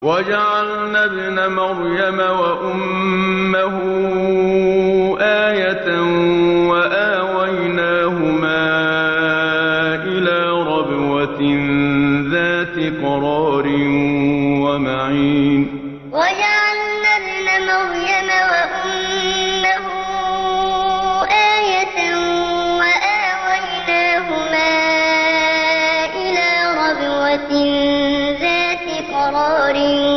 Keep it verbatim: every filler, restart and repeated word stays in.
وَجَعَلْنَا ابْنَ مَرْيَمَ وَأُمَّهُ آيَةً وَآوَيْنَاهُمَا إِلَىٰ رَبْوَةٍ ذَاتِ قَرَارٍ وَمَعِينٍ وَجَعَلْنَا ابْنَ مَرْيَمَ وَأُمَّهُ آيَةً وَآوَيْنَاهُمَا إِلَىٰ رَبْوَةٍ ذَاتِ قَرَارٍ